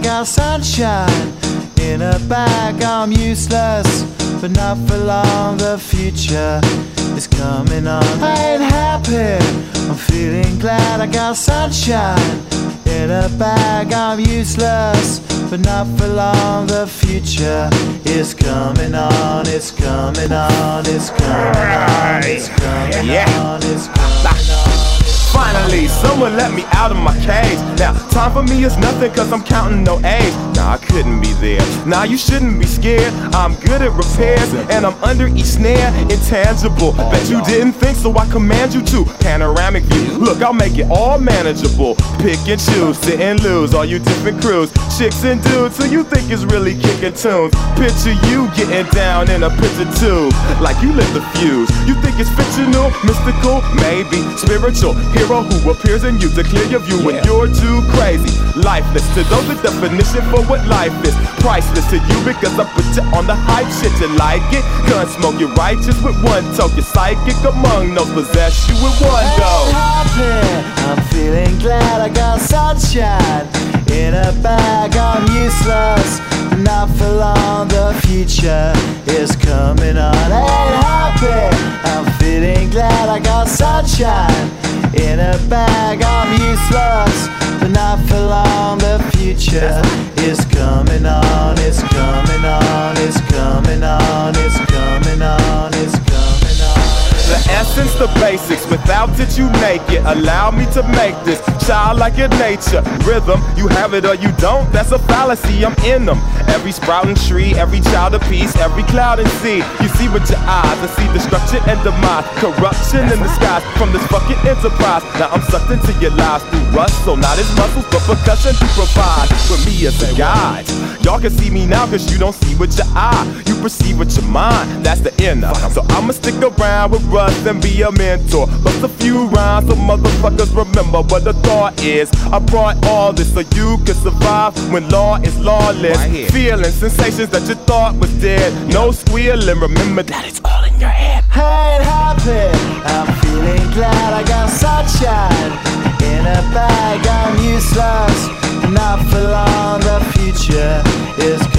got sunshine in a bag. I'm useless, but not for long. The future is coming on. I ain't happy, I'm feeling glad. I got sunshine in a bag. I'm useless, but not for long. The future is coming on. It's coming on. It's coming on. It's coming on. It's coming on. Finally, someone let me out of my cage. Now, time for me is nothing cause I'm counting no A's. Nah, I couldn't be there. Nah, you shouldn't be scared. I'm good at repairs and I'm under each snare. Intangible, bet you didn't think, so I command you to. Panoramic view, look, I'll make it all manageable. Pick and choose, sit and lose, all you different crews. Chicks and dudes who you think is really kicking tunes. Picture you getting down in a picture tube, like you lit the fuse. You think it's fictional, mystical, maybe spiritual. Hero who appears in you to clear your view when you're too crazy. Lifeless to those, the definition for what life is. Priceless to you because I put you on the hype shit. You like it? Gun smoke, you're righteous with one toke. You're psychic among those, possess you with one go. I'm feeling glad. I got sunshine in a bag. I'm useless, not for long. The future is coming on. Ain't happy, I'm feeling glad. I got sunshine in a bag. I'm useless, but not for long. The future is coming on. It's coming on. It's coming on. It's coming on. It's coming on. The essence, the basics, without it you make it. Allow me to make this childlike in nature. Rhythm, you have it or you don't, that's a fallacy, I'm in them. Every sprouting tree, every child of peace, every cloud and sea. You see with your eyes, I see destruction and demise. Corruption in the skies from this fucking enterprise. Now I'm sucked into your lives through rust, so not as muscles, but percussion to provide for me as a guide. Y'all can see me now cause you don't see with your eye. You perceive with your mind, that's the inner. So I'ma stick around with Russ and be a mentor. Bust a few rhymes so motherfuckers remember what the thought is. I brought all this so you can survive when law is lawless. Feeling sensations that you thought was dead. No squealing, remember that it's all in your head. I ain't happy, I'm feeling glad. I got sunshine in a bag. I'm useless, not for long. The future is